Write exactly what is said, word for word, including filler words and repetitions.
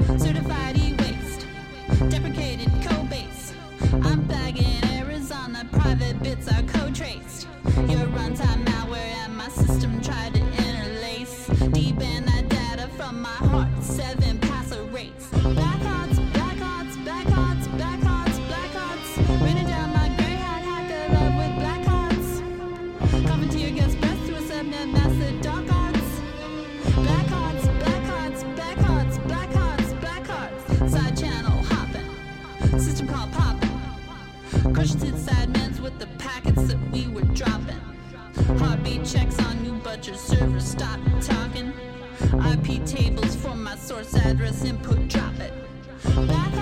Certified e-waste, deprecated code base. I'm bagging Arizona, private bits are code traced. Your runtime malware and my system tried to interlace. Deep in that data from my heart, seven pass a race. Black hearts, black hearts, black hearts, black hearts, black hearts. Raining down my gray hat, hacker love with black hearts. Coughing tear gas breath through a subnet master dark hearts. Black hearts, black hearts, black hearts, black hearts, black hearts. Side channel hopping, system call popping. Crushed hit side meds with the packets that we were dropping. Heartbeat checks on new butcher servers, stop talking. I P tables for my source address, input, drop it. Black